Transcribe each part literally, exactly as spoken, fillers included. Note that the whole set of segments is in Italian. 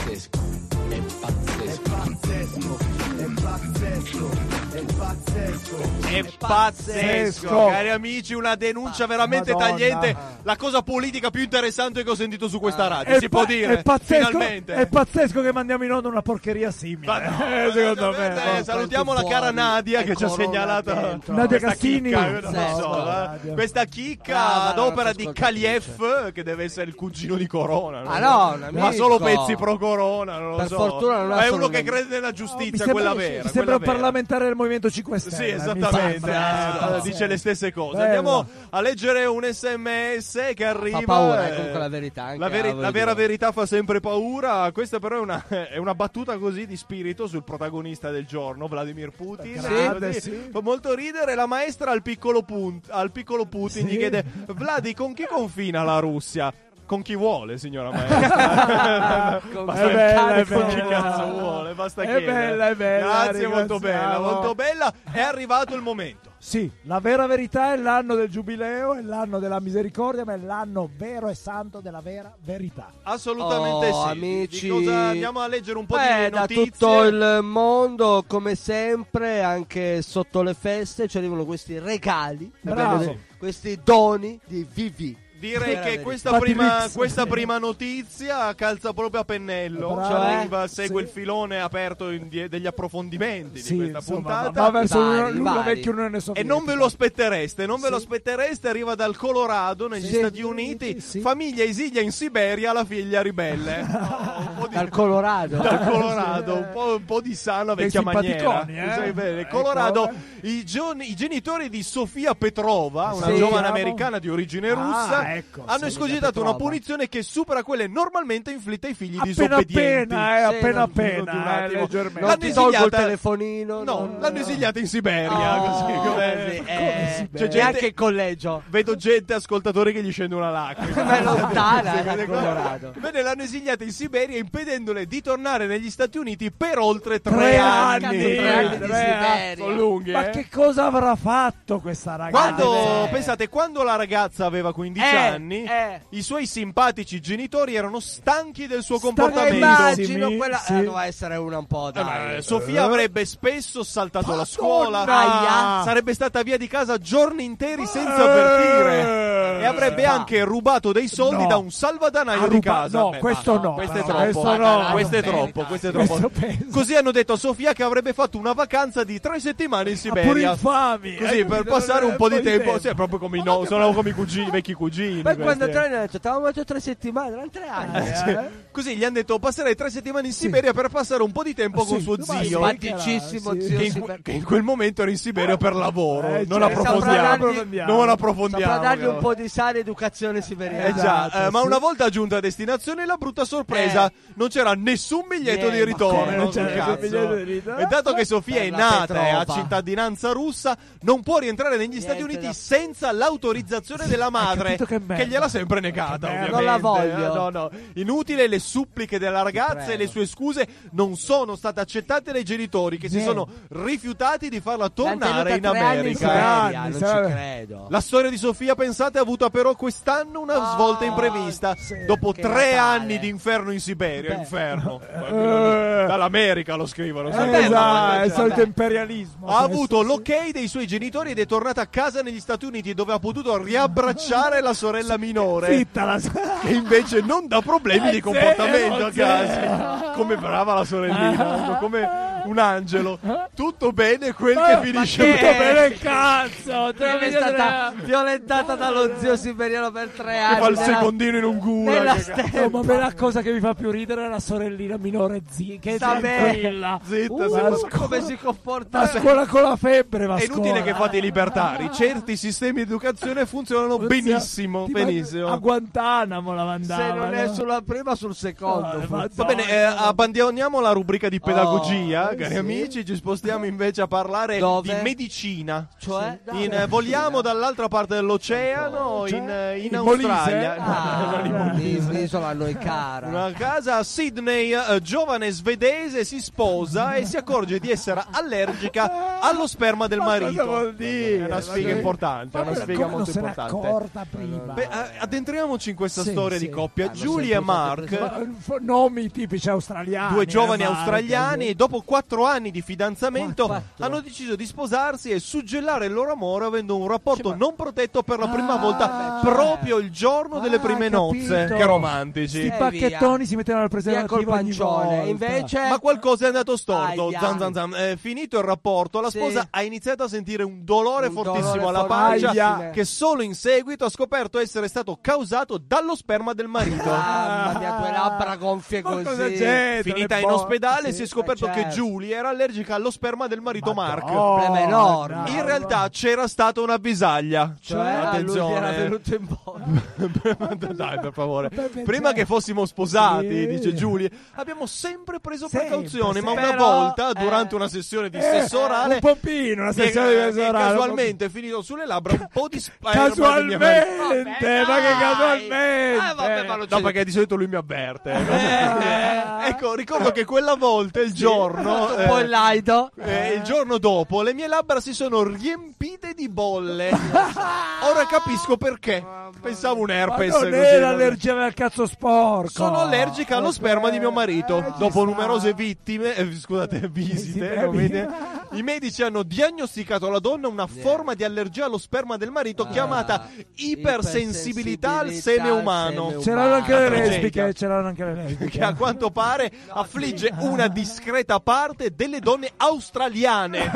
pazzesco, è pazzesco, è pazzesco, è pazzesco, è pazzesco, cari amici, una denuncia veramente Madonna. tagliente, la cosa politica più interessante che ho sentito su questa radio, È si pa- può dire, è pazzesco, finalmente. è pazzesco che mandiamo in onda una porcheria simile. Ma no, Eh, secondo me. eh, no. salutiamo la cara Nadia che ci ha segnalato Nadia questa Cassini. chicca, non Pazzesco. so, eh. Nadia. questa chicca Brava, ad opera la di nostra Kaliev, che deve essere il cugino di Corona. Ah, no, un ma amico. solo pezzi pro Corona, non lo Per so. fortuna non ha è solo uno che un- crede nella Mi giustizia, sembra, quella mi vera. sembra quella un vera. parlamentare del Movimento cinque Stelle. Sì, mi esattamente, sembra. eh, dice le stesse cose. Bello. Andiamo a leggere un sms che arriva. Fa paura, eh, eh, comunque la verità. Anche, La, veri- ah, voglio la vera dire. verità fa sempre paura. Questa però è una, è una battuta così di spirito sul protagonista del giorno, Vladimir Putin. Grande, Così, sì. Fa molto ridere. La maestra al piccolo, punt- al piccolo Putin Sì. gli chiede: Vladi, con chi confina la Russia? Con chi vuole, signora maestra? Con Basta È bella, è con chi bella. cazzo vuole, basta È chiedere. bella, è bella, Grazie, molto bella, ringraziamo. molto bella. È arrivato il momento. Sì, la vera verità è l'anno del giubileo, è l'anno della misericordia, ma è l'anno vero e santo della vera verità. Assolutamente Oh, sì. amici. Di cosa andiamo a leggere un po' Beh, di da notizie. tutto il mondo, come sempre, anche sotto le feste ci arrivano questi regali, Bravo. questi- questi doni di Vivi. Direi Vera che verità. questa Fatti prima, mix. questa prima notizia calza proprio a pennello. Bravo. Ci arriva, segue Sì. il filone aperto in die- degli approfondimenti Sì, di questa insomma, puntata. va verso Vari, una lunga vari. vecchia Unione E Sovietica. non ve lo aspettereste, non ve Sì. lo aspettereste, arriva dal Colorado, negli Sì. Stati Uniti, Sì. famiglia esilia in Siberia, la figlia ribelle. Oh, un po' di- Dal Colorado. dal Colorado, Sì. un po', un po' di sana Dei vecchia maniera. simpaticoni, eh? Sai bene. Ecco, Colorado, eh. i, gioni- i genitori di Sofia Petrova, una Sì. giovane Siamo? americana di origine Ah, russa, ecco, hanno Sofia escogitato Petrova. una punizione che supera quelle normalmente inflitte ai figli Appena disobbedienti. appena, eh, Sì, appena non- di un appena, eh, attimo. leggermente. Non L'hanno ti tolgo il esiliata- telefonino. No, l'hanno esiliata in Siberia. Oh, così come- sì, Come eh, si C'è c'è anche il collegio. Vedo gente, ascoltatori, che gli scende una lacrima. Ma è lontana, Sì, eh, queste dal cose. Colorado. Bene, l'hanno esiliata in Siberia, impedendole di tornare negli Stati Uniti per oltre tre, Tre anni. anni, tre anni di tre Siberia. Sono lunghi, Ma eh. che cosa avrà fatto questa ragazza? Quando, Eh. pensate, quando la ragazza aveva quindici Eh, anni, eh. i suoi simpatici genitori erano stanchi del suo Stanchi, Eh, comportamento. immagino Sì, quella sì. eh, doveva essere una un po' Eh, dai. ma Sofia avrebbe spesso saltato la Madonna! scuola, Aia. sarebbe stata via di casa giorni interi senza Eh. avvertire, e avrebbe Ah. anche rubato dei soldi No. da un salvadanaio Ha di ruba- casa. no, Beh, questo basta. no, questo è no, troppo, questo no. questo è Bene, troppo, dai. questo è troppo. Questo penso. Così hanno detto a Sofia che avrebbe fatto una vacanza di tre settimane in Ah, pure Siberia. infami. Così eh, per capito? passare un po' di tempo, sì, tempo. è proprio come i no, sono come i cugini, i vecchi cugini. Poi quando questi. tre anni ho detto, stavamo detto tre settimane, erano tre anni. Eh, Sì. eh. Così gli hanno detto passerei tre settimane in Siberia per passare un po' di tempo Ah, con sì, suo ma zio, sì, Simpaticissimo sì. zio che, in, Siber- che in quel momento era in Siberia per lavoro. Eh, non cioè, approfondiamo. saprà dargli- Non approfondiamo. Saprà dargli un no. po' di sana educazione siberiana. Eh già, Esatto, eh, ma sì. una volta giunta a destinazione, la brutta sorpresa, Eh. non c'era nessun biglietto Niente, di ritorno. come non c'era Che nessun cazzo? biglietto di ritorno? E dato che Sofia Per è la nata e ha Petrova. cittadinanza russa, non può rientrare negli Stati Niente Uniti da- senza l'autorizzazione della madre, capito che merda? gliel'ha sempre negata. Che merda. Ovviamente. Non la voglio. Eh, no, no. Inutile le suppliche della ragazza Prego. e le sue scuse non sono state accettate dai genitori, che si Niente. sono rifiutati di farla L'hanno tornare in tenuta tre anni America. Siberia, Anni, non sai- ci credo. La storia di Sofia, pensate, ha avuto però quest'anno una Ah, svolta imprevista. sì. Dopo Che tre Natale. anni di inferno in Siberia. Beh. Inferno. Eh. Dall'America lo scrivono. Eh, sapete? esatto, è il vabbè. solito imperialismo. Ha questo, avuto sì. l'ok dei suoi genitori ed è tornata a casa negli Stati Uniti, dove ha potuto riabbracciare la sorella minore, Zitta la che invece non dà problemi Eh, di comportamento a zero, casa. Come brava la sorellina, come un angelo. Tutto bene quel Ma- che ma finisce che- bene. Tutto bene, cazzo! Te lo È vedo stata delle- violentata dallo zio siberiano per tre Che anni. fa il nella- secondino in un gulag. nella che stella. No, ma a me la cosa che mi fa più ridere è la sorellina minore zi, che è Sta bene. tranquilla. Zitta, Uh, zitta. a Ma scuola- come si comporta? a scuola con la febbre, va a È inutile scuola. che fate i libertari, certi sistemi di educazione funzionano benissimo, Ti manda- benissimo. A Guantanamo la mandava. Se non è no? sulla prima, sul secondo. No, forse. Va bene, eh, abbandoniamo la rubrica di pedagogia, Oh, cari sì. amici, ci spostiamo invece a parlare Dove? di medicina. Cioè, In, eh, voliamo dall'altra parte dell'oceano, in, eh, in In Australia. Molise? No, non in Ah, Molise. l'isola a noi cara. Una casa a Sydney, eh, giovane svedese, si sposa e si accorge di essere allergica allo sperma del Ma cosa marito. vuol dire? È una sfiga Ma che- importante, è una Ma sfiga come molto non se n'è importante. accorta prima? Beh, eh, addentriamoci in questa Sì, storia sì. di coppia. Ah, non Julie e sempre Mark. state Ma, eh, f- nomi tipici australiani. australiani. Due giovani eh, australiani Marco. e dopo quattro anni di fidanzamento Quattro. hanno deciso di sposarsi e suggellare il loro amore avendo un rapporto Sì, ma- non protetto per la prima Ah, volta beh, proprio il giorno delle Ah, prime capito. nozze. Che romantici. Sti Eh, pacchettoni via. si mettevano al Via preservativo col ogni pancione. volta. Invece Ma qualcosa è andato storto. Aia. Zan, zan, zan. Eh, finito il rapporto, la Sì. sposa ha iniziato a sentire un dolore Un fortissimo dolore alla pancia fortissimo. che solo in seguito ha scoperto essere stato causato dallo sperma del marito. Mamma mia, quelle labbra gonfie Ma così. cosa c'è? Finita Le in bo- ospedale sì. si è scoperto ma che certo. Julie era allergica allo sperma del marito Mark. Problema enorme. dai, In realtà c'era stata una bisaglia. Cioè, a lui attenzione. era venuto in bomba. Dai, per favore. Vabbè, Prima cioè- che fossimo sposati, Sì. dice Giulia, abbiamo sempre preso Sempre, precauzione, ma sempre. una Però, volta, eh, durante una sessione di Eh, sesso orale, un pompino, una mi è- sessione di mi è sesso orale, casualmente è finito sulle labbra un po' di sperma di mia Casualmente, madre. ma che dai. casualmente. Eh, vabbè, ma non No, perché di solito lui mi avverte. Eh. Ecco, ricordo che quella volta, il giorno, Un po' il laido. eh, il giorno dopo, le mie labbra si sono riempite di bolle. Ora capisco perché. Pensavo un Ma herpes. non così, è vabbè. l'allergia al cazzo sporco. Sono allergica allo Ok. sperma di mio marito. Eh, ci Dopo sta. numerose vittime, eh, scusate, visite, Visite, non vi- vede- i medici hanno diagnosticato alla donna una forma di allergia allo sperma del marito Ah. chiamata ipersensibilità al Ipersensibilità seme al umano. seme C'erano anche le Una tragedia. lesbiche, c'erano anche le lesbiche. Che a quanto pare affligge una discreta parte delle donne australiane.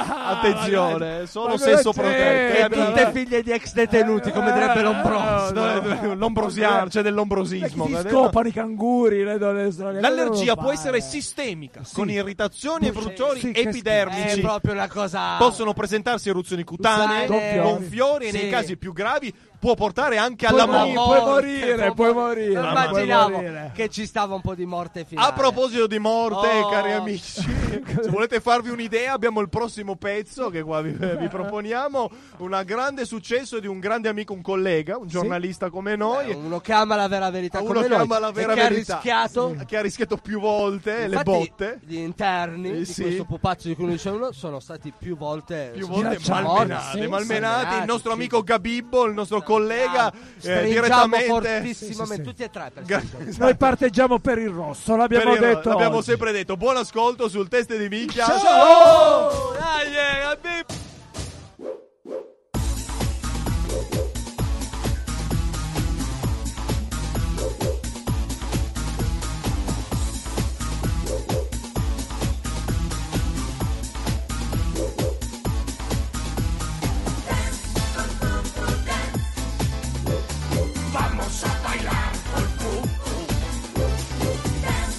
Attenzione, sono Ma cosa sesso c'è? protette. E amici. tutte figlie di ex detenuti, come direbbe Lombroso. No, L'ombrosiano, c'è dell'ombrosismo. Si vedete? scopano i canguri, le donne australiane. L'allergia può Fare. essere sistemica, Sì. con irritazioni e Sì, bruciori sì, che È epidermici. proprio una cosa. Possono presentarsi eruzioni cutanee, Cutanee, gonfiori e nei sì. casi più gravi può portare anche Puoi alla morire, morte. puoi morire, puoi morire. Non Mamma immaginavo puoi morire. che ci stava un po' di morte finale. A proposito di morte, Oh. cari amici, se volete farvi un'idea, abbiamo il prossimo pezzo che qua vi, vi proponiamo. Un grande successo di un grande amico, un collega, un giornalista come noi. Eh, uno che ama la vera verità Uno come che noi ama la vera e che verità. ha rischiato. Che ha rischiato più volte le Infatti, botte. gli interni Eh, di sì. questo pupazzo di cui noi diciamo sono stati più volte Più sono volte stati malmenati, sì, malmenati. Il nostro sì. amico Gabibbo, il nostro collega, eh, Stringiamo direttamente. fortissimamente Sì, sì, sì. tutti e tre per Ga- esempio. Noi parteggiamo per il rosso, l'abbiamo Per il- detto. l'abbiamo oggi. sempre detto. Buon ascolto sul test di minchia. Ciao! Dai, eh, Gabibbo.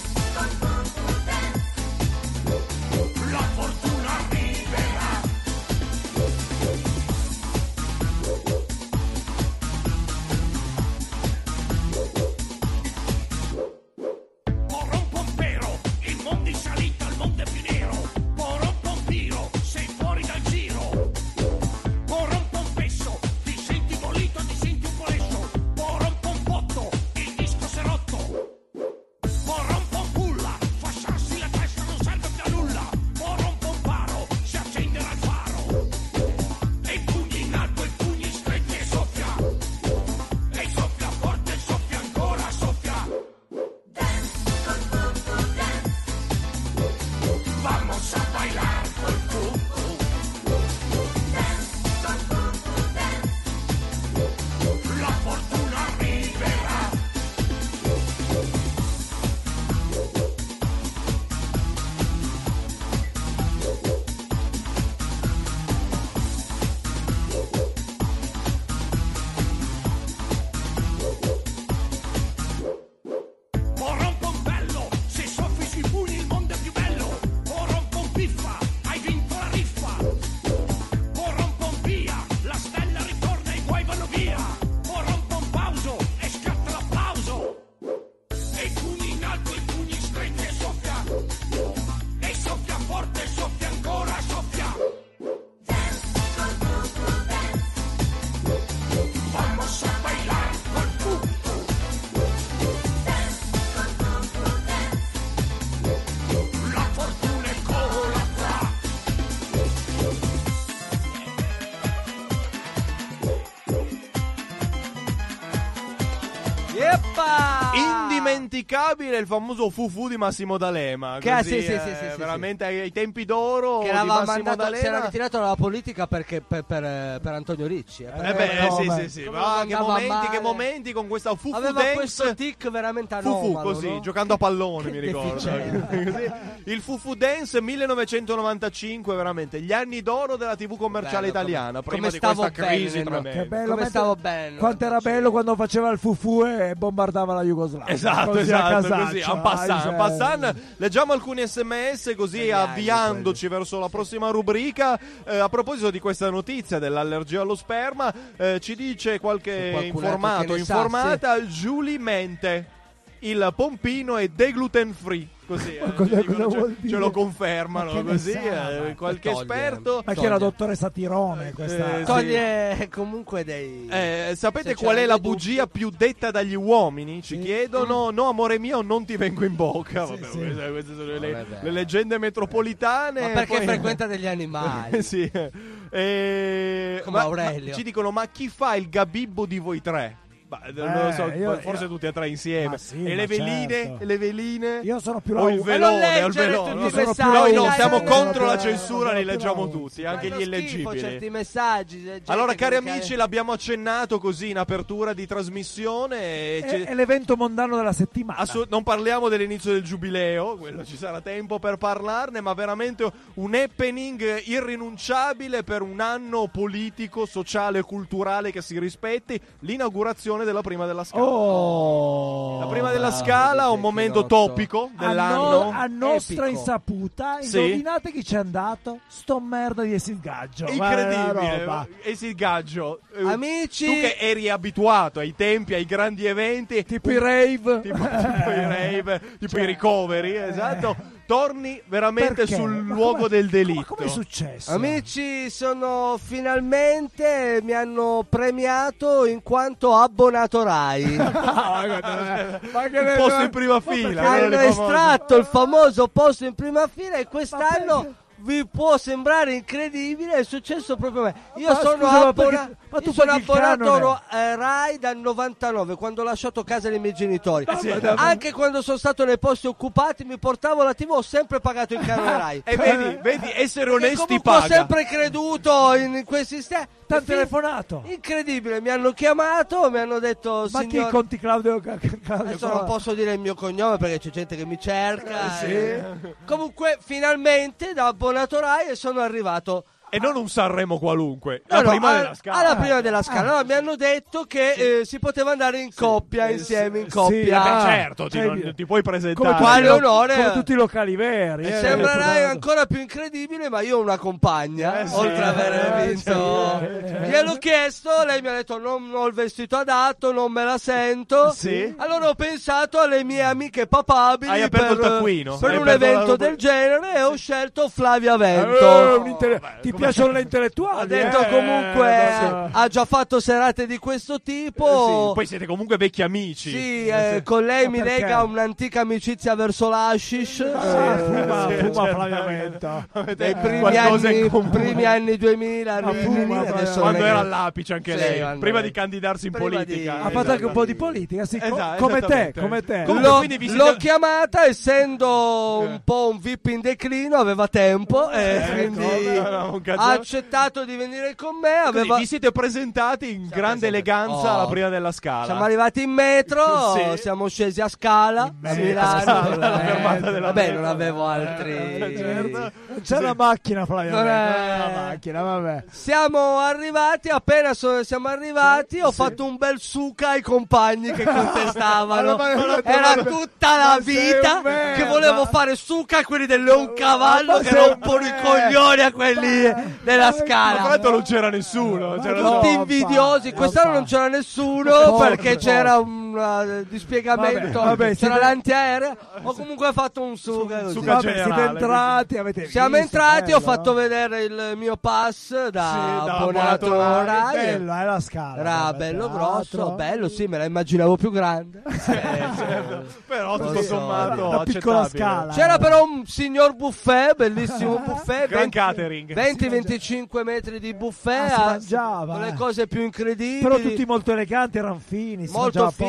La fortuna arriverà. indimenticabile il famoso Fufu di Massimo D'Alema. Che, così, sì, sì, eh, sì, sì, sì, veramente ai, ai tempi d'oro che di eravamo Massimo mandato, si era D'Alema. ritirato dalla politica perché per, per, per Antonio Ricci. Eh, Eh beh, Eh, sì, come? sì, sì. Come Ah, non che andava momenti, male. che momenti con questa Fufu Aveva dance. questo tic veramente anomalo, Fufu così, no? giocando a pallone, mi che ricordo. deficiente. Così. Il Fufu Dance millenovecentonovantacinque, veramente gli anni d'oro della tivù commerciale Bello, italiana, come- prima come di questa stavo bene, crisi no? tremenda. Che bello, Come mentre- stavo bene, Quanto era novantacento. bello quando faceva il fufu e bombardava la Jugoslavia. Esatto, Così a esatto, casaccio. così, en passant, Ai, en passant. Leggiamo alcuni sms così Gli anni avviandoci verso la prossima rubrica. Eh, a proposito di questa notizia dell'allergia allo sperma, eh, ci dice qualche C'è qualcun informato, altro che ne sa, informata, Julie mente, il pompino è degluten free. Così, eh, cosa- ci dicono, cosa ce- vuol dire? ce lo Ma confermano che ne così, sa, eh, ma- qualche Toglie. esperto. Ma chi è la Toglie. dottoressa Tirone questa? Eh, sì. Toglie comunque dei... Eh, sapete Se qual è c'erano la dei bugia dubbi. più detta dagli uomini? Ci Sì. chiedono: no, amore mio, non ti vengo in bocca. Sì, Vabbè, sì. Queste, queste sono le, Non è vero. le leggende metropolitane. Ma perché poi- frequenta degli animali? sì. Eh, Come ma- Aurelio. ma ci dicono: ma chi fa il gabibbo di voi tre? Bah, non lo so, Eh, io- forse io- tutti e tre insieme. Ma sì, e ma le veline? certo. E le veline? Io sono più o la il U. velone, E non o il leggere velone. tutti No, i sono messaggi. Noi no, dai, siamo dai, contro dai, la dai, censura, dai, li dai, leggiamo dai, tutti, dai, anche Fanno gli schifo illeggibili. certi messaggi. gente Allora, che cari non amici, chiede- l'abbiamo accennato così in apertura di trasmissione. E È, c'è- è l'evento mondano della settimana. Assolut- non parliamo dell'inizio del giubileo, quello ci sarà tempo per parlarne, ma veramente un happening irrinunciabile per un anno politico, sociale e culturale che si rispetti, l'inaugurazione della prima della Scala. Oh, La prima della bravo, Scala, un Di momento Chinotto. topico a, dell'anno. no- a nostra Epico. insaputa, Sì. indovinate chi c'è andato? Sto merda di Essilgaggio. Incredibile, e si gaggio. Eh, Amici, Tu che eri abituato ai tempi, ai grandi eventi, Tipo i rave. tipo, tipo i rave, tipo Cioè, i ricoveri, esatto. Torni veramente Perché? sul Ma luogo come- del delitto. Ma come è successo? amici, sono finalmente mi hanno premiato in quanto abbonato Rai. Ah, guarda, ma che Il ne- posto in prima fila. quello Hanno lì famoso. estratto il famoso posto in prima fila e Ma quest'anno perché? vi può sembrare incredibile, è successo proprio a me. Io Ma sono, scusa, ma abbona- perché- ma tu io sono paghi il abbonato canone? ro- eh, Rai dal novantanove, quando ho lasciato casa dei miei genitori. sì. Anche quando sono stato nei posti occupati mi portavo la tivù, ho sempre pagato il canone Rai. E vedi, vedi, essere E onesti comunque ho paga. sempre creduto in questi sistemi. T'han telefonato? Incredibile, mi hanno chiamato, mi hanno detto Ma chi signor... conti Claudio, Claudio Adesso Cola? non posso dire il mio cognome perché c'è gente che mi cerca. Eh, sì. e- Comunque, finalmente da abbonato Rai sono arrivato. E non un Sanremo qualunque, No, la no, prima a- della Scala. alla prima della Scala. Ah. Allora, mi hanno detto che eh, si poteva andare in coppia, Eh, insieme, in sì, coppia. sì, Eh, ah, beh, certo, ti, cioè, non- ti puoi come presentare. tutti, Quale i- onore. come tutti i locali veri. eh, Sembrerai eh, ancora più incredibile, ma io ho una compagna, Eh, sì. oltre ad aver Eh, vinto. sì, eh. Gliel'ho chiesto, lei mi ha detto non ho il vestito adatto, non me la sento. Sì. Allora ho pensato alle mie amiche papabili Hai aperto per, il taccuino. per Hai un aperto la evento rubrica. del genere e ho scelto Flavia Eh, Vento. un inte- vabbè, ti come- piacciono le intellettuali? Ha detto eh? comunque Eh, ha già fatto serate di questo Eh, tipo. sì, poi siete comunque vecchi amici. Sì, eh, con lei Ma mi perché? lega un'antica amicizia verso l'hashish. Ah, eh, fuma, sì, fuma certo. Flavia Vento. Avete nei primi qualcosa in anni, comune. primi anni duemila, Ma Rimini, fuma, adesso Quando non è era che- all'apice anche Sì, lei, quando- prima di candidarsi in prima politica. di- Ha Esatto. fatto anche un po' di politica, sì, co- Esatto, come te, esattamente. come te. Comunque, L'ho, quindi vi l'ho siete- chiamata essendo Eh. un po' un V I P in declino, aveva tempo e Ecco, quindi no, no, un cazzo- ha accettato di venire con me. Quindi Aveva... vi siete presentati in grande presentati. eleganza Oh. alla prima della Scala. Siamo arrivati in metro, Sì. siamo scesi a Scala, a metro, Milano. Scala, Eh, la fermata della Vabbè, metro. non avevo Eh, altri. certo. Non c'è la macchina, Flavia Non Vento, è- non c'è la macchina, vabbè. Siamo arrivati, appena so- siamo arrivati, ho fatto un bel suca ai compagni che contestavano. Ma- ma- ma- Era ma- tutta la ma sei vita un merda. che volevo fare suca a quelli del Leon Cavallo Ma che sei un rompono i merda. coglioni a quelli della Ma tra Scala. l'altro non c'era nessuno. C'era no. solo- Tutti invidiosi, fa, quest'anno non non fa. c'era nessuno Poco, perché poco. c'era un uh, dispiegamento, Vabbè, vabbè, c'era siete- l'antiaereo. Ho comunque fatto un suga così. suga Vabbè, generale, siete entrati, avete Siamo visto, entrati, bello, ho fatto no? vedere il mio pass da Sì, da abbonato abbonato Rai. Bello, è la Scala. Era vabbè, bello teatro. grosso, bello, sì, me la immaginavo più grande. Però tutto Lo so. sommato Una piccola accettabile. scala. C'era però un signor buffet, bellissimo buffet, Gran catering. venti venticinque metri di buffet, Ah, si ah, mangiava, con le eh. cose più incredibili. Però tutti molto eleganti, erano fini, si molto mangiava poco.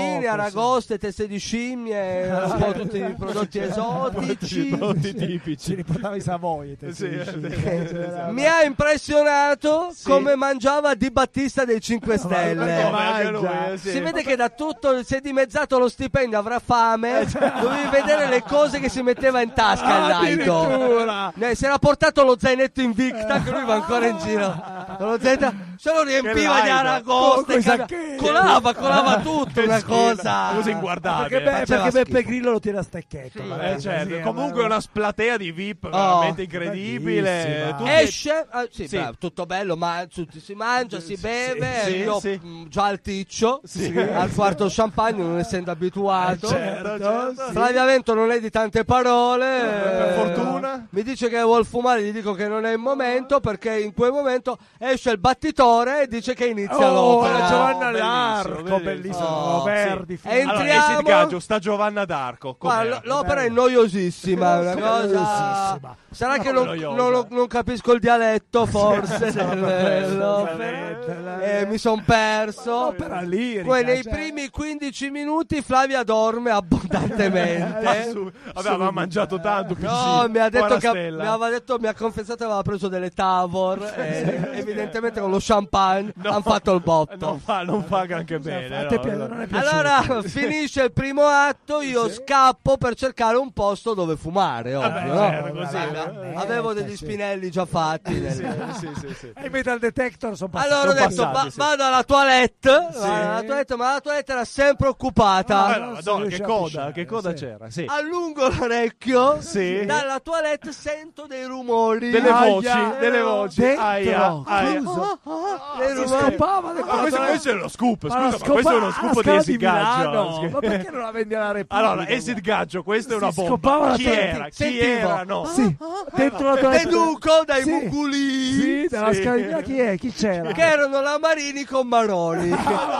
Marini, poco, aragoste, teste di scimmie, un po' tutti i prodotti esotici. Prodotti Ci tipici. riportava i Savoie. te Sì, sì, sì, sì. sì, C'era- Mi ha impressionato Sì. come mangiava Di Battista dei cinque Ma- Stelle. Come anche lui, mangia. eh, sì. Si vede che da tutto si è dimezzato lo stipendio, avrà fame. Dovevi vedere le cose che si metteva in tasca il Laito. Addirittura. Eh, si era portato lo zainetto Invicta che lui va ancora in giro. Lo zainetto se lo riempiva Che di Laito. aragoste. Con i cava- sacchetti. colava, colava tutto, Che una schifo. cosa. Cosa inguardabile. Perché, be- Faceva perché Beppe schifo. Grillo lo tiene a stecchetto. Sì. vabbè, Eh, certo. sì, Comunque ma- una splatea di V I P veramente Oh, incredibile. bellissima. Tutti- Esce, ah, sì, Sì. bravo, tutto bello, ma tutti si mangia, si beve. sì, io sì. mh, già al ticcio, Sì. al quarto champagne, non essendo abituato. Eh, certo, certo. sì. Flavia Vento non è di tante parole. Per eh, fortuna. Mi dice che vuol fumare, gli dico che non è il momento perché in quel momento esce il battitore e dice che inizia Oh, l'opera. la Giovanna bellissimo, d'Arco, bellissimo. bellissimo. Oh, Verdi, sì. film. E Allora, entriamo- Acid Gaggio, sta Giovanna d'Arco. Ma com'era? l- l'opera è noiosissima, è una Sì, cosa. noiosissima. Sarà No, che non, noiosa. non lo- non capisco il dialetto, forse. vabbè, dell'opera. Eh, mi son perso. L'opera lirica, Poi nei cioè. primi quindici minuti Flavia dorme abbondantemente. Assu- Vabbè, aveva mangiato tanto. No, piccino. mi ha detto Povera che Stella. mi aveva detto, mi ha confessato che aveva preso delle Tavor e evidentemente con lo champagne No, hanno fatto il botto. Non fa, non fa granché bene. A te no, pi- no. non è piaciuto. Allora finisce il primo atto, io scappo per cercare un posto dove fumare. Ovvio, Vabbè, no? certo, così, Vabbè, eh. avevo degli Sì. spinelli già fatti. nel- Sì, sì, sì, sì. E i metal detector sono passati. Allora ho sono detto passati, va- sì. vado alla toilette, vado alla toilette, ma la toilette era sempre occupata. Ah, non no, si Madonna, che riesce a coda, pisciare, che coda sì. c'era? Sì. Allungo l'orecchio, Sì. dalla toilette sento dei rumori. Delle Aia, voci, delle voci. dentro, Aia, aia. chiuso. Dei Si rumori. scopava dentro Ma la questo, toilette. questo è lo scoop, Ma scusa, la ma questo è uno scopa- scoop alla di Scala Acid Gaggio. Milano. Ma perché non la vendi alla Repubblica? Allora, Acid Gaggio, questa è una Si bomba. scopava la Chi toilette. era? Chi Sentivo. era? No. Sì, dentro la toilette. Deduco dai Sì. mugulì Sì, dalla Sì. Scala di Milano. Chi è? Chi c'era? che erano la Marini con Maroni.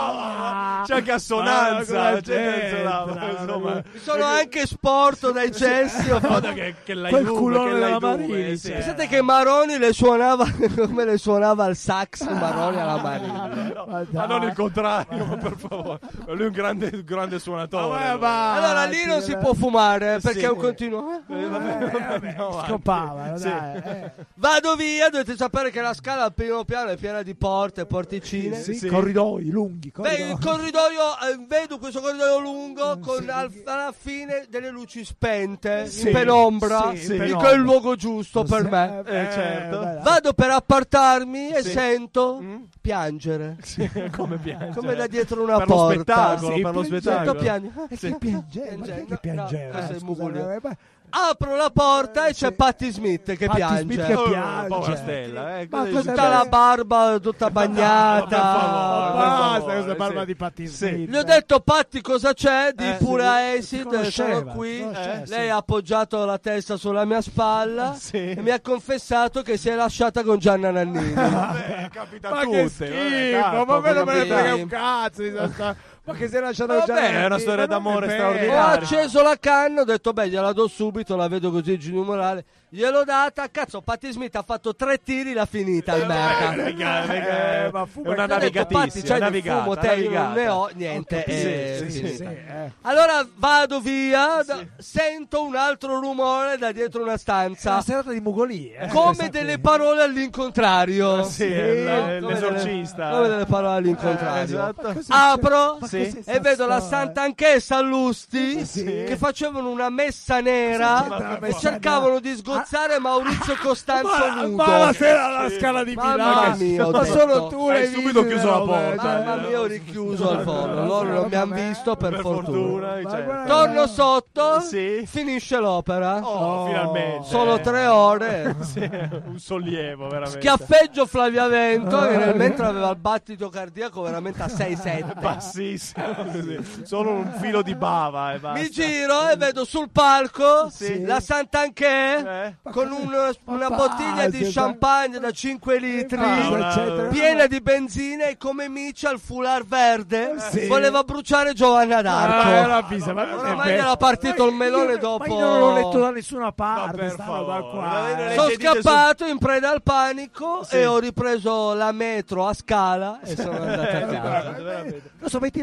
Ah, C'è anche assonanza, ma- c'è ma- assonanza, insomma. Mi sono anche sporto dai cessi. Ho fatto- Guarda che, che l'hai Quel due, culone che l'hai della due, Marini, sì. sì. Pensate che Maroni le suonava come le suonava il sax Maroni alla Marini. No, Ma ma dai. non il contrario, ma per favore. Lui è un grande, grande suonatore. Ma va, Allora lì non si può fumare perché Sì. è un continuo. Eh, vabbè, vabbè, no, anche. Scopava, Sì. dai. eh. Vado via, dovete sapere che la scala al primo piano è piena di porte, porticine. Sì, Sì. corridoi lunghi. Beh, Corridoi. il corridoio, eh, vedo questo corridoio lungo con al- alla fine delle luci spente, Sì, in penombra. sì, in Dico penombra. è il luogo giusto per me. Eh, certo. beh, Vado per appartarmi e Sì. sento Mm? piangere. Sì, come piange. Come da dietro una per lo porta. spettacolo, Sì, per lo piange- spettacolo. Sento piangere. E Sì. chi piangeva? Ma chi è che piangeva? No, questo è il Scusa, mugolio. eh, beh, Apro la porta e c'è Sì. Patti Smith che Patti piange. Smith che Oh, piange. povera Stella, eh, Ma cosa cosa- Tutta la barba tutta bagnata. per favore, per Basta favore, questa barba sì. di Patti Sì. Smith. Gli ho detto Patti cosa c'è? Di Eh, pure sì. a Si Acid, conosceva, sono qui. si conosceva, Eh, sì. Lei ha appoggiato la testa sulla mia spalla Sì. e mi ha confessato che si è lasciata con Gianna Nannini. Vabbè, capita a Ma tutte. che vabbè, schifo, capo, ma me non me ne capito? frega un cazzo di questa- Ma che si è lasciato Vabbè, già è una storia d'amore Ho straordinaria. acceso la canna, ho detto beh gliela do subito, la vedo così giù numerale. Gliel'ho data, cazzo, Patti Smith ha fatto tre tiri, l'ha finita il merda. Raga, raga, Eh, ma fu- è una Gli ho detto, Patti, navigatissima, c'hai del navigata, fumo, te io non navigata. ne ho, niente. Sì, è sì, sì, finita. sì, eh. Allora vado via, da- sento un altro rumore da dietro una Una stanza, serata di mugolì. eh, come questa delle qui. parole all'incontrario. Sì, Sì, è l- Come l'esorcista. delle- Come delle parole all'incontrario. Eh, esatto. Così Apro c'è- ma sì, cos'è e vedo la sta storia? Sant'Anchessa Allusti Sì. che facevano una messa nera C'entra la e messa cercavano nera? di sgozzare Maurizio Costanzo Ma, nudo. ma la sera alla Scala di Mamma Milano. mia, ho ma detto. solo tu Hai l'hai subito visto chiuso la le robe, porta. cioè, Mamma mia, ho richiuso al volo. Loro non mi hanno visto per, Per fortuna. fortuna, Ma certo. guarda- Torno sotto, Sì. finisce l'opera. Oh, Oh, finalmente. Solo tre ore. Sì, un sollievo, veramente. Schiaffeggio Flavia Vento che nel mentre aveva il battito cardiaco veramente a sei sette. Bassissimo, così. Solo un filo di bava e basta. Mi giro e vedo sul palco Sì. la Sant'Anché Eh? con un- una Ma bottiglia di basta, champagne da cinque litri Basta, eccetera. piena di benzina e come micia il foulard verde Sì. voleva bruciare Giovanna Ah, d'Arco. era visa, ma non è Ormai vero. era partito il melone io- dopo. Ma io non l'ho letto da nessuna Ma parte. per sta roba favore, qua. ma eh. le Sono dite scappato in preda al panico Sì. e ho ripreso la metro a Scala e sono andato a casa. Veramente. Non so, metti la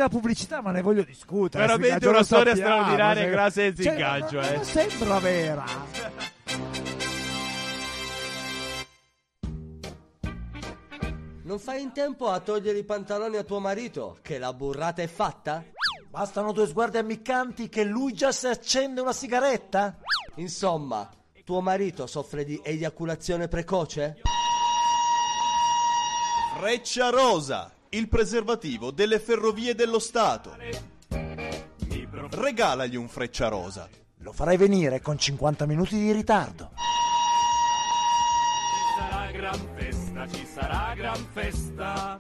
la pubblicità, ma ne voglio discutere. Veramente Zingaggio, una lo storia sappiamo, straordinaria se- grazie al cioè, Zingaggio, ma- eh. ma sembra vera. Non fai in tempo a togliere i pantaloni a tuo marito, che la burrata è fatta? Bastano due sguardi ammiccanti che lui già si accende una sigaretta? Insomma, tuo marito soffre di eiaculazione precoce? Frecciarosa, il preservativo delle ferrovie dello Stato. Regalagli un Frecciarosa. Lo farai venire con cinquanta minuti di ritardo. Ci sarà gran festa, ci sarà gran festa.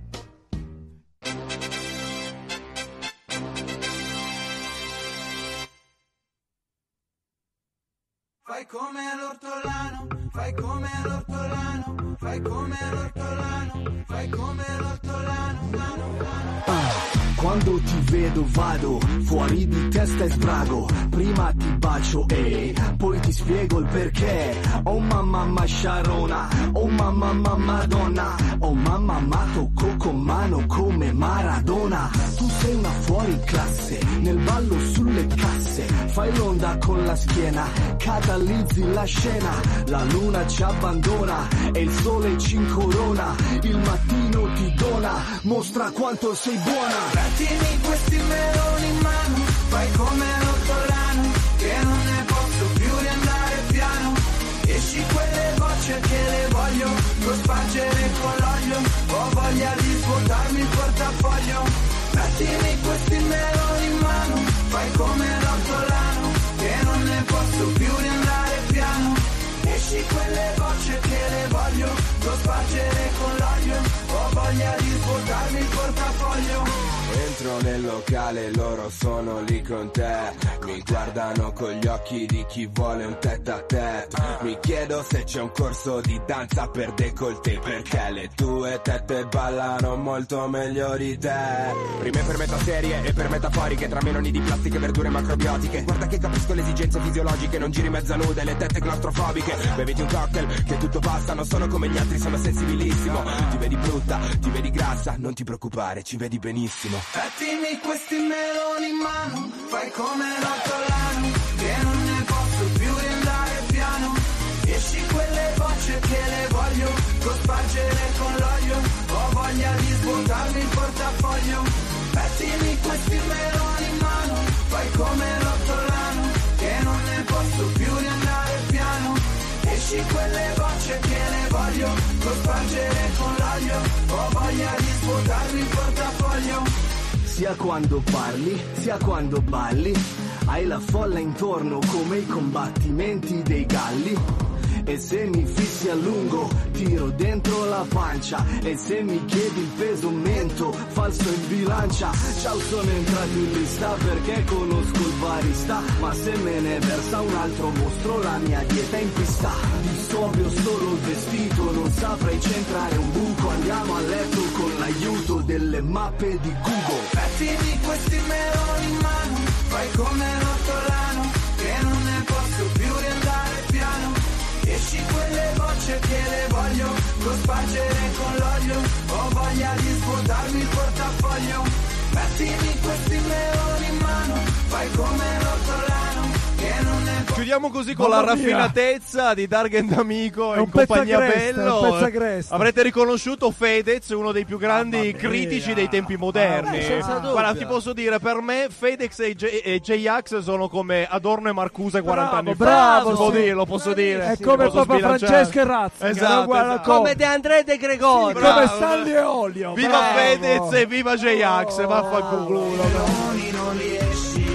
Fai come l'ortolano, fai come l'ortolano, fai come l'ortolano, fai come l'ortolano, lano, lano. Quando ti vedo vado fuori di testa e sbrago. Prima ti bacio e poi ti spiego il perché. Oh mamma ma Sharona, oh mamma ma Madonna, oh mamma ma tocco con mano come Maradona. Tu sei una fuori classe, nel ballo sulle casse. Fai l'onda con la schiena, catalizzi la scena. La luna ci abbandona e il sole ci incorona. Il mattino ti dona, mostra quanto sei buona. Tieni questi meloni in mano, fai come l'ortolano, che non ne posso più riandare piano. Esci quelle bocce che le voglio, lo spargere con l'olio, ho voglia di svuotarmi il portafoglio. Mettimi questi meloni in mano, fai come l'ortolano, che non ne posso più riandare piano. Esci quelle bocce che le voglio, lo spargere con l'olio, ho voglia di svuotarmi il portafoglio. Entro nel locale, loro sono lì con te. Mi guardano con gli occhi di chi vuole un tête à tête. Mi chiedo se c'è un corso di danza per décolleté, perché le tue tette ballano molto meglio di te. Rime per metaserie e per metaforiche, tra meloni di plastica e verdure macrobiotiche. Guarda che capisco le esigenze fisiologiche, non giri mezza nude, le tette claustrofobiche. Beviti un cocktail, che tutto passa, non sono come gli altri, sono sensibilissimo. Ti vedi brutta, ti vedi grassa, non ti preoccupare, ci vedi benissimo. Mettimi questi meloni in mano, fai come l'ortolano, che non ne posso più riandare piano. Esci quelle bocce che le voglio, lo spargere con l'olio, ho voglia di svuotarmi il portafoglio. Mettimi questi meloni in mano, fai come l'ortolano, che non ne posso più riandare piano. Esci quelle bocce che le voglio, lo spargere con l'olio, ho voglia di svuotarmi il portafoglio. Sia quando parli, sia quando balli, hai la folla intorno come i combattimenti dei galli. E se mi fissi a lungo, tiro dentro la pancia. E se mi chiedi il peso, mento, falso in bilancia. Ciao, sono entrato in lista perché conosco il barista. Ma se me ne versa un altro, mostro la mia dieta in pista. Di sobrio solo il vestito, non saprei centrare un buco. Andiamo a letto con l'aiuto delle mappe di Google. Mettimi questi meloni in mano, fai come l'ortolano, che non ne posso più riandare piano. Esci quelle bocce che le voglio, lo spargere con l'olio, ho voglia di svuotarmi il portafoglio. Mettimi questi meloni in mano, fai come l'ortolano, che non ne posso. Chiudiamo così con Mamma la mia. raffinatezza di Dargen D'Amico È in un pezzo compagnia agreste, Bello. è un pezzo agreste. Avrete riconosciuto Fedez, uno dei più grandi Mamma mia. critici dei tempi moderni. Ah, beh, senza dubbio. Guarda, ti posso dire, per me Fedez e, J- e J-Ax sono come Adorno e Marcuse quaranta anni fa. bravo, Posso sì. dirlo, posso dire. È Sì, come posso Papa sbilanciare. Francesco e Razzica, Esatto, no? Guarda esatto. Come De André De Gregorio. Bravo. Come Stanley e Olio. Viva bravo. Fedez e viva J-Ax, Oh. vaffanculo. Meloni non riesci,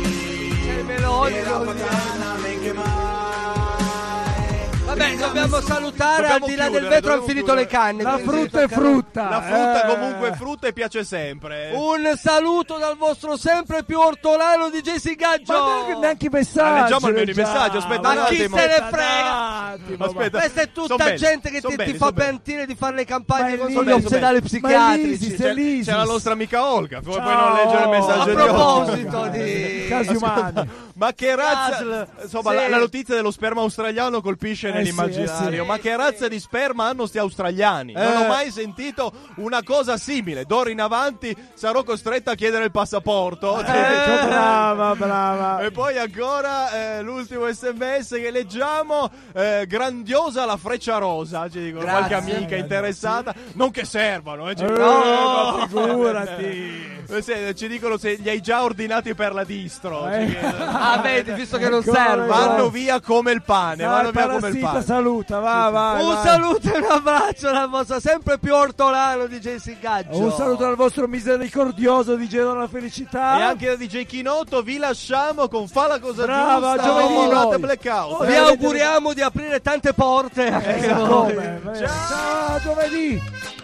C'è il melone. e la puttana men che mai. Vabbè, dobbiamo salutare, Dobbiamo al di là del chiudere, vetro hanno dobbiamo finito le chiudere. canne. La quindi frutta è tocca- frutta. La frutta eh. comunque è frutta e piace sempre. Un saluto dal vostro sempre più ortolano di Jesse Gaggio. Ma neanche, neanche i messaggi. Ah, leggiamo almeno i leggiamo. messaggi, aspetta Ma un chi attimo. se ne Aspetta frega? un attimo, Aspetta. Questa è Son tutta belli, gente che son ti, belli, ti fa son belli. pentire di fare le campagne Ma è con lì, gli belli, ospedali son belli. psichiatrici. Ma è l'ISIS, Cioè, è l'ISIS. C'è la nostra amica Olga, come puoi Ciao. non leggere il messaggio A di proposito Olga. di Casi umani. Ma che razza, Casl. insomma, Sì. la, la notizia dello sperma australiano colpisce Eh nell'immaginario. sì, eh sì. Ma che razza di sperma hanno sti australiani? Non Eh. ho mai sentito una cosa simile. D'ora in avanti sarò costretta a chiedere il passaporto. Ecco, brava, brava. E poi ancora eh, l'ultimo sms che leggiamo, eh, grandiosa la freccia rosa, ci dicono Grazie. qualche amica interessata, non che servano, eh, ci, Eh, no, ma figurati. Eh, se- ci dicono se li hai già ordinati per la distro, Eh. ci chiedono. Ah, vedi, visto che non Ancora, serve. ancora. Vanno via come il pane, Dai, vanno via come il parassita, pane. saluta, va, vai, Un vai. saluto e un abbraccio dal vostro sempre più ortolano D J Singaggio. Un saluto dal vostro misericordioso D J della felicità. E anche da D J Chinotto vi lasciamo con Fa la cosa Brava, giusta, giovedì Mollate noi. Blackout. Vi auguriamo di aprire tante porte anche Eh, voi. come? Ciao. Ciao, giovedì.